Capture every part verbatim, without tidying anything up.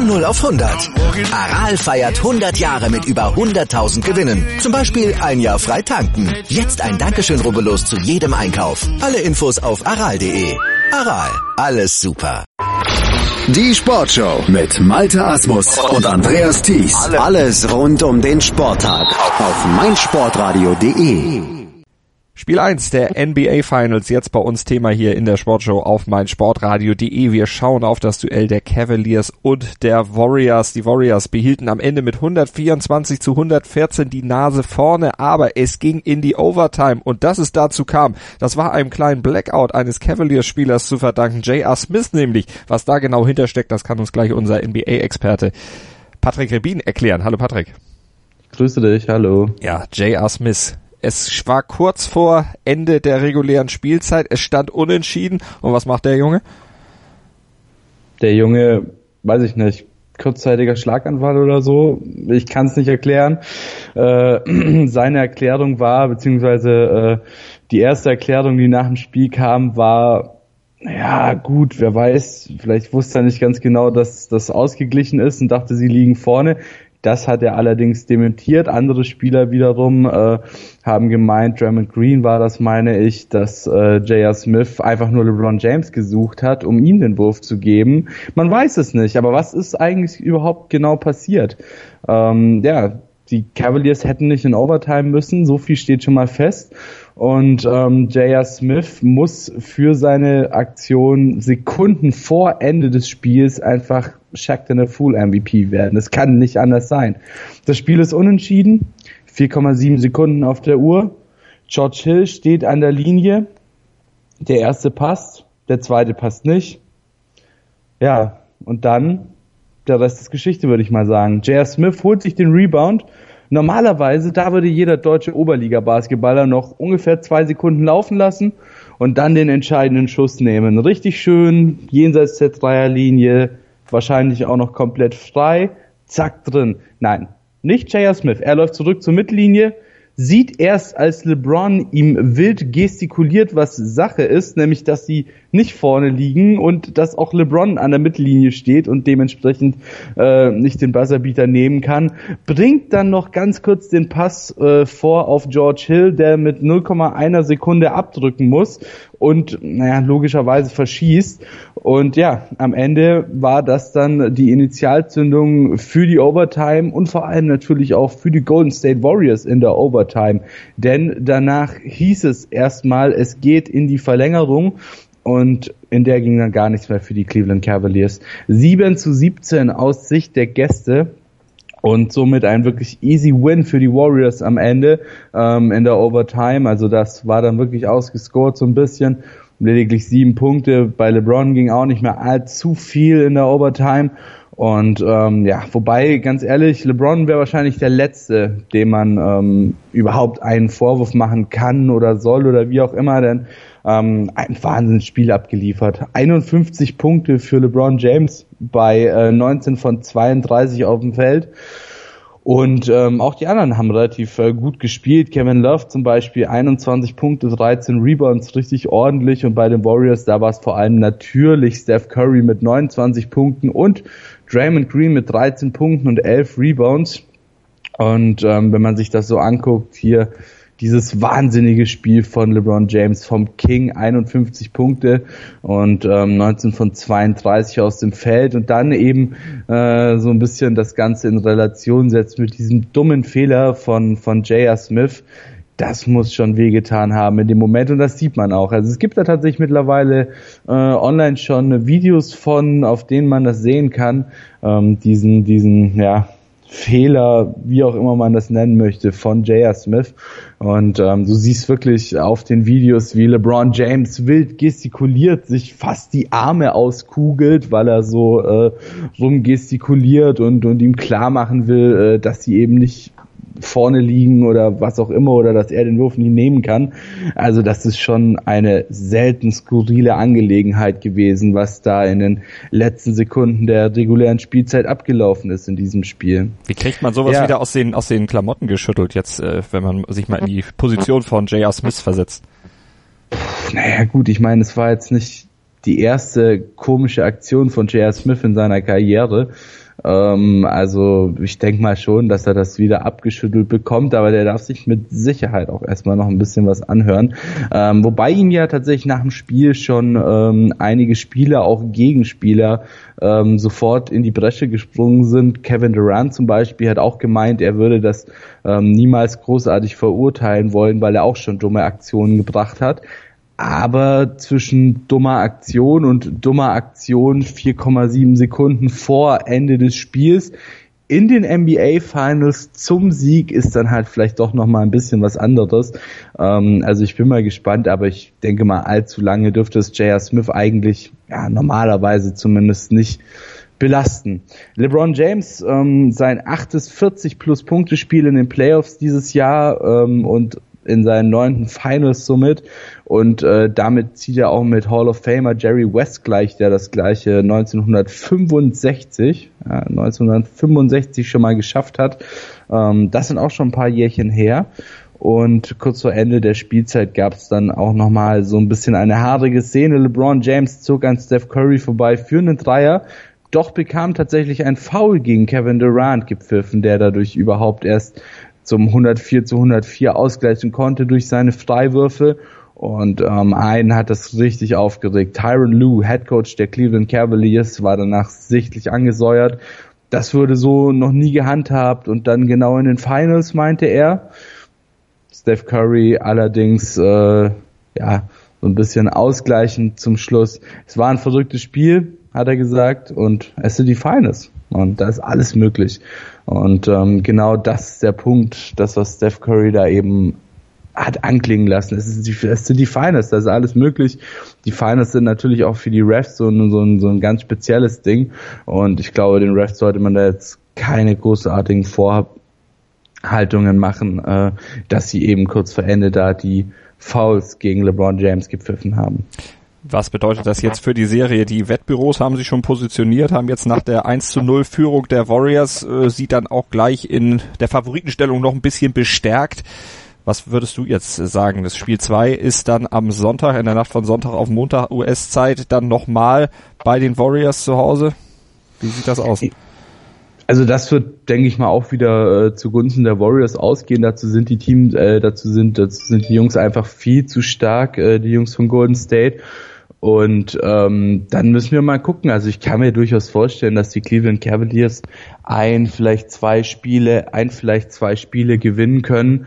Von null auf hundert. Aral feiert hundert Jahre mit über hunderttausend Gewinnen. Zum Beispiel ein Jahr frei tanken. Jetzt ein Dankeschön, rubbellos zu jedem Einkauf. Alle Infos auf aral punkt de. Aral, alles super. Die Sportshow mit Malte Asmus und Andreas Thies. Alles rund um den Sporttag auf meinsportradio punkt de. Spiel eins der N B A Finals, jetzt bei uns Thema hier in der Sportshow auf meinsportradio punkt de. Wir schauen auf das Duell der Cavaliers und der Warriors. Die Warriors behielten am Ende mit hundertvierundzwanzig zu hundertvierzehn die Nase vorne, aber es ging in die Overtime und dass es dazu kam, das war einem kleinen Blackout eines Cavaliers-Spielers zu verdanken, J R. Smith nämlich. Was da genau hintersteckt, das kann uns gleich unser N B A-Experte Patrick Rebin erklären. Hallo Patrick. Grüße dich, hallo. Ja, J R. Smith. Es war kurz vor Ende der regulären Spielzeit, es stand unentschieden. Und was macht der Junge? Der Junge, weiß ich nicht, kurzzeitiger Schlaganfall oder so. Ich kann es nicht erklären. Äh, seine Erklärung war, beziehungsweise äh, die erste Erklärung, die nach dem Spiel kam, war, ja gut, wer weiß, vielleicht wusste er nicht ganz genau, dass das ausgeglichen ist und dachte, sie liegen vorne. Das hat er allerdings dementiert. Andere Spieler wiederum äh, haben gemeint, Draymond Green war das, meine ich, dass äh, J R. Smith einfach nur LeBron James gesucht hat, um ihm den Wurf zu geben. Man weiß es nicht, aber was ist eigentlich überhaupt genau passiert? Ähm, ja, die Cavaliers hätten nicht in Overtime müssen, so viel steht schon mal fest. Und ähm, J R. Smith muss für seine Aktion Sekunden vor Ende des Spiels einfach Shaqtin' a Fool M V P werden. Das kann nicht anders sein. Das Spiel ist unentschieden, vier Komma sieben Sekunden auf der Uhr. George Hill steht an der Linie. Der erste passt, der zweite passt nicht. Ja, und dann der Rest ist Geschichte, würde ich mal sagen. J R. Smith holt sich den Rebound. Normalerweise, da würde jeder deutsche Oberliga-Basketballer noch ungefähr zwei Sekunden laufen lassen und dann den entscheidenden Schuss nehmen. Richtig schön, jenseits der Dreierlinie, wahrscheinlich auch noch komplett frei, zack, drin. Nein, nicht J R. Smith. Er läuft zurück zur Mittellinie, sieht erst, als LeBron ihm wild gestikuliert, was Sache ist, nämlich, dass sie nicht vorne liegen und dass auch LeBron an der Mittellinie steht und dementsprechend äh, nicht den Buzzerbeater nehmen kann, bringt dann noch ganz kurz den Pass äh, vor auf George Hill, der mit null Komma eins Sekunde abdrücken muss und, naja, logischerweise verschießt. Und ja, am Ende war das dann die Initialzündung für die Overtime und vor allem natürlich auch für die Golden State Warriors in der Overtime. Denn danach hieß es erstmal, es geht in die Verlängerung. Und in der ging dann gar nichts mehr für die Cleveland Cavaliers. sieben zu siebzehn aus Sicht der Gäste und somit ein wirklich easy Win für die Warriors am Ende ähm, in der Overtime. Also das war dann wirklich ausgescored so ein bisschen. Lediglich sieben Punkte. Bei LeBron ging auch nicht mehr allzu viel in der Overtime. Und ähm, ja, wobei, ganz ehrlich, LeBron wäre wahrscheinlich der Letzte, dem man ähm, überhaupt einen Vorwurf machen kann oder soll oder wie auch immer, denn ähm, ein Wahnsinnsspiel abgeliefert. einundfünfzig Punkte für LeBron James bei äh, neunzehn von zweiunddreißig auf dem Feld. Und ähm, auch die anderen haben relativ äh, gut gespielt. Kevin Love zum Beispiel einundzwanzig Punkte, dreizehn Rebounds, richtig ordentlich. Und bei den Warriors, da war es vor allem natürlich Steph Curry mit neunundzwanzig Punkten und Draymond Green mit dreizehn Punkten und elf Rebounds. Und ähm, wenn man sich das so anguckt, hier dieses wahnsinnige Spiel von LeBron James, vom King, einundfünfzig Punkte und ähm, neunzehn von zweiunddreißig aus dem Feld und dann eben äh, so ein bisschen das Ganze in Relation setzt mit diesem dummen Fehler von von J R. Smith. Das muss schon wehgetan haben in dem Moment und das sieht man auch. Also es gibt da tatsächlich mittlerweile äh, online schon Videos von, auf denen man das sehen kann, ähm, diesen diesen ja Fehler, wie auch immer man das nennen möchte, von J R. Smith. Und ähm, du siehst wirklich auf den Videos, wie LeBron James wild gestikuliert, sich fast die Arme auskugelt, weil er so äh, rumgestikuliert und, und ihm klar machen will, äh, dass sie eben nicht vorne liegen oder was auch immer oder dass er den Wurf nie nehmen kann. Also das ist schon eine selten skurrile Angelegenheit gewesen, was da in den letzten Sekunden der regulären Spielzeit abgelaufen ist in diesem Spiel. Wie kriegt man sowas ja. wieder aus den aus den Klamotten geschüttelt jetzt, äh, wenn man sich mal in die Position von J R. Smith versetzt? Naja gut, ich meine, es war jetzt nicht die erste komische Aktion von J R. Smith in seiner Karriere. Ähm, also ich denke mal schon, dass er das wieder abgeschüttelt bekommt, aber der darf sich mit Sicherheit auch erstmal noch ein bisschen was anhören. Ähm, wobei ihm ja tatsächlich nach dem Spiel schon ähm, einige Spieler, auch Gegenspieler, ähm, sofort in die Bresche gesprungen sind. Kevin Durant zum Beispiel hat auch gemeint, er würde das ähm, niemals großartig verurteilen wollen, weil er auch schon dumme Aktionen gebracht hat. Aber zwischen dummer Aktion und dummer Aktion vier Komma sieben Sekunden vor Ende des Spiels in den N B A Finals zum Sieg ist dann halt vielleicht doch nochmal ein bisschen was anderes. Ähm, also ich bin mal gespannt, aber ich denke mal, allzu lange dürfte es J R. Smith eigentlich, ja, normalerweise zumindest nicht belasten. LeBron James, ähm, sein achtes vierzig-plus-Punkte-Spiel in den Playoffs dieses Jahr ähm, und in seinen neunten Finals somit und äh, damit zieht er auch mit Hall of Famer Jerry West gleich, der das gleiche neunzehnhundertfünfundsechzig, ja, neunzehnhundertfünfundsechzig schon mal geschafft hat. Ähm, das sind auch schon ein paar Jährchen her. Und kurz vor Ende der Spielzeit gab es dann auch nochmal so ein bisschen eine haarige Szene. LeBron James zog an Steph Curry vorbei für einen Dreier. Doch bekam tatsächlich ein Foul gegen Kevin Durant gepfiffen, der dadurch überhaupt erst zum hundertvier zu hundertvier ausgleichen konnte durch seine Freiwürfe. Und ähm, einen hat das richtig aufgeregt. Tyronn Lue, Headcoach der Cleveland Cavaliers, war danach sichtlich angesäuert. Das wurde so noch nie gehandhabt. Und dann genau in den Finals, meinte er. Steph Curry allerdings äh, ja so ein bisschen ausgleichend zum Schluss. Es war ein verrücktes Spiel, hat er gesagt. Und es sind die Finals. Und da ist alles möglich. Und ähm, genau das ist der Punkt, das, was Steph Curry da eben hat anklingen lassen. Es, ist die, es sind die Finals, da ist alles möglich. Die Finals sind natürlich auch für die Refs so ein, so ein, so ein ganz spezielles Ding. Und ich glaube, den Refs sollte man da jetzt keine großartigen Vorhaltungen machen, äh, dass sie eben kurz vor Ende da die Fouls gegen LeBron James gepfiffen haben. Was bedeutet das jetzt für die Serie? Die Wettbüros haben sich schon positioniert, haben jetzt nach der eins zu null Führung der Warriors äh, sie dann auch gleich in der Favoritenstellung noch ein bisschen bestärkt. Was würdest du jetzt sagen? Das Spiel zwei ist dann am Sonntag, in der Nacht von Sonntag auf Montag U S-Zeit, dann nochmal bei den Warriors zu Hause. Wie sieht das aus? Also das wird, denke ich mal, auch wieder äh, zugunsten der Warriors ausgehen. Dazu sind die Teams, äh, dazu sind, dazu sind die Jungs einfach viel zu stark, äh, die Jungs von Golden State. Und ähm, dann müssen wir mal gucken. Also ich kann mir durchaus vorstellen, dass die Cleveland Cavaliers ein, vielleicht zwei Spiele, ein, vielleicht zwei Spiele gewinnen können.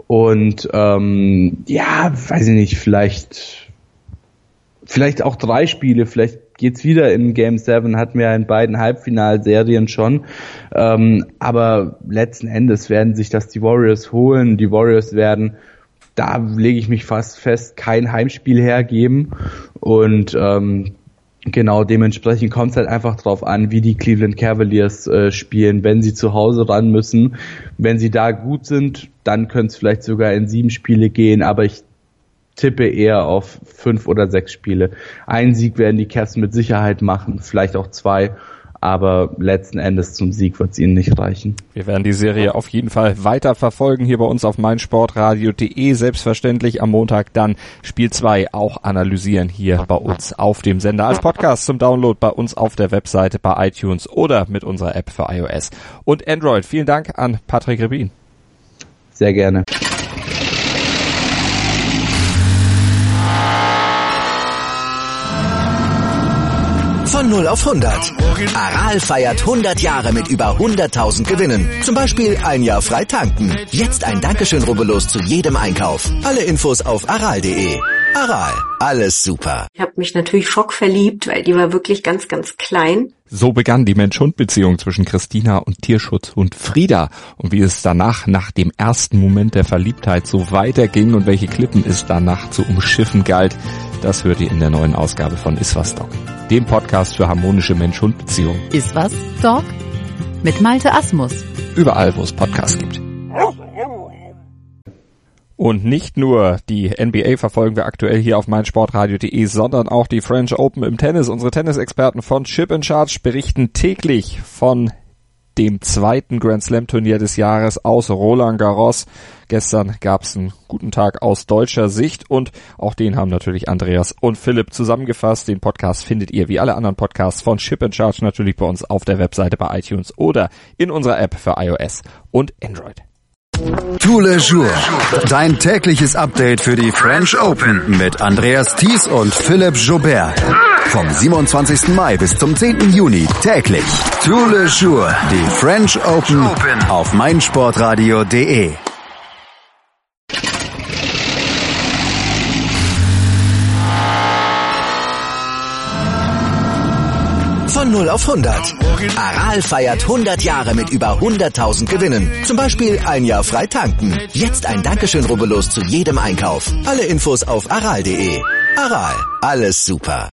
Und ähm, ja, weiß ich nicht, vielleicht, vielleicht auch drei Spiele, vielleicht geht's wieder in Game sieben, hatten wir in beiden Halbfinalserien schon. Ähm, aber letzten Endes werden sich das die Warriors holen. Die Warriors werden, da lege ich mich fast fest, kein Heimspiel hergeben. Und ähm, genau dementsprechend kommt es halt einfach drauf an, wie die Cleveland Cavaliers äh, spielen. Wenn sie zu Hause ran müssen, wenn sie da gut sind, dann könnte es vielleicht sogar in sieben Spiele gehen. Aber ich tippe eher auf fünf oder sechs Spiele. Einen Sieg werden die Cavs mit Sicherheit machen, vielleicht auch zwei. Aber letzten Endes zum Sieg wird es ihnen nicht reichen. Wir werden die Serie auf jeden Fall weiter verfolgen hier bei uns auf meinsportradio punkt de. Selbstverständlich am Montag dann Spiel zwei auch analysieren hier bei uns auf dem Sender als Podcast zum Download bei uns auf der Webseite bei iTunes oder mit unserer App für iOS und Android. Vielen Dank an Patrick Rebin. Sehr gerne. Von null auf hundert. Aral feiert hundert Jahre mit über hunderttausend Gewinnen. Zum Beispiel ein Jahr frei tanken. Jetzt ein Dankeschön, rubbellos zu jedem Einkauf. Alle Infos auf aral punkt de. Aral, alles super. Ich habe mich natürlich schockverliebt, weil die war wirklich ganz, ganz klein. So begann die Mensch-Hund-Beziehung zwischen Christina und Tierschutzhund Frieda. Und wie es danach, nach dem ersten Moment der Verliebtheit, so weiterging und welche Klippen es danach zu umschiffen galt, das hört ihr in der neuen Ausgabe von Iswas Dog, dem Podcast für harmonische Mensch-Hund-Beziehungen. Iswas Dog mit Malte Asmus. Überall, wo es Podcasts gibt. Und nicht nur die N B A verfolgen wir aktuell hier auf meinsportradio punkt de, sondern auch die French Open im Tennis. Unsere Tennisexperten von Chip in Charge berichten täglich von dem zweiten Grand Slam Turnier des Jahres aus Roland Garros. Gestern gab es einen guten Tag aus deutscher Sicht und auch den haben natürlich Andreas und Philipp zusammengefasst. Den Podcast findet ihr wie alle anderen Podcasts von Chip and Charge natürlich bei uns auf der Webseite bei iTunes oder in unserer App für iOS und Android. Tous les jours. Dein tägliches Update für die French Open mit Andreas Thies und Philipp Joubert. Vom siebenundzwanzigsten Mai bis zum zehnten Juni täglich. Tous les jours. Die French Open auf meinsportradio punkt de. Von null auf hundert. Aral feiert hundert Jahre mit über hunderttausend Gewinnen. Zum Beispiel ein Jahr frei tanken. Jetzt ein Dankeschön, rubbellos zu jedem Einkauf. Alle Infos auf aral punkt de. Aral, alles super.